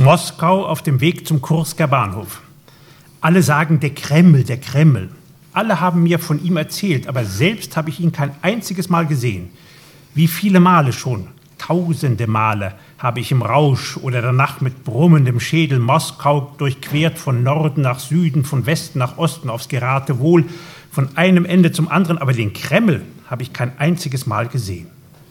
Moskau auf dem Weg zum Kursker Bahnhof. Alle sagen, der Kreml, der Kreml. Alle haben mir von ihm erzählt, aber selbst habe ich ihn kein einziges Mal gesehen. Wie viele Male schon, tausende Male, habe ich im Rausch oder der Nacht mit brummendem Schädel Moskau durchquert, von Norden nach Süden, von Westen nach Osten, aufs Geratewohl, von einem Ende zum anderen, aber den Kreml habe ich kein einziges Mal gesehen.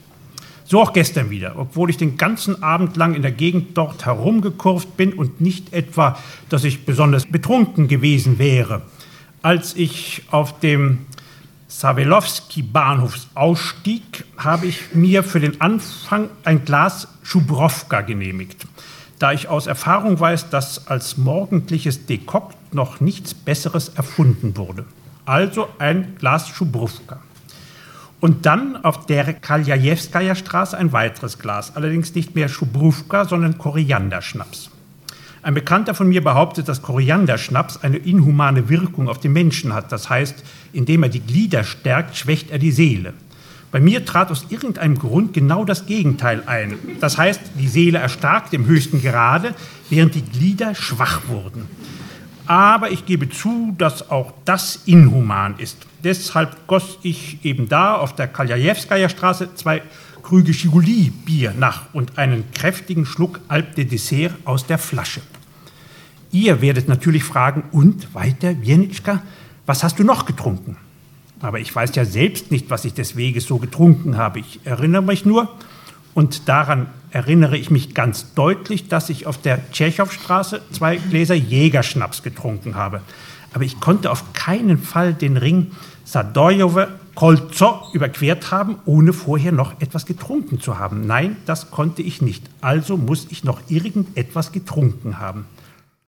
So auch gestern wieder, obwohl ich den ganzen Abend lang in der Gegend dort herumgekurvt bin und nicht etwa, dass ich besonders betrunken gewesen wäre. Als ich auf dem Sawelowski-Bahnhof ausstieg, habe ich mir für den Anfang ein Glas Schubrowka genehmigt, da ich aus Erfahrung weiß, dass als morgendliches Dekokt noch nichts Besseres erfunden wurde. Also ein Glas Schubrowka. Und dann auf der Kaljajewskaja-Straße ein weiteres Glas, allerdings nicht mehr Schubrowka, sondern Korianderschnaps. Ein Bekannter von mir behauptet, dass Korianderschnaps eine inhumane Wirkung auf den Menschen hat. Das heißt, indem er die Glieder stärkt, schwächt er die Seele. Bei mir trat aus irgendeinem Grund genau das Gegenteil ein. Das heißt, die Seele erstarkte im höchsten Grade, während die Glieder schwach wurden. Aber ich gebe zu, dass auch das inhuman ist. Deshalb goss ich eben da auf der Kaljajewskaja-Straße 2 Krüge Schiguli-Bier nach und einen kräftigen Schluck Alpe de Dessert aus der Flasche. Ihr werdet natürlich fragen, und weiter, Wienitschka, was hast du noch getrunken? Aber ich weiß ja selbst nicht, was ich des Weges so getrunken habe. Ich erinnere mich nur, und daran erinnere ich mich ganz deutlich, dass ich auf der Tschechow-Straße 2 Gläser Jägerschnaps getrunken habe. Aber ich konnte auf keinen Fall den Ring Sadojewe Kolzo überquert haben, ohne vorher noch etwas getrunken zu haben. Nein, das konnte ich nicht. Also muss ich noch irgendetwas getrunken haben.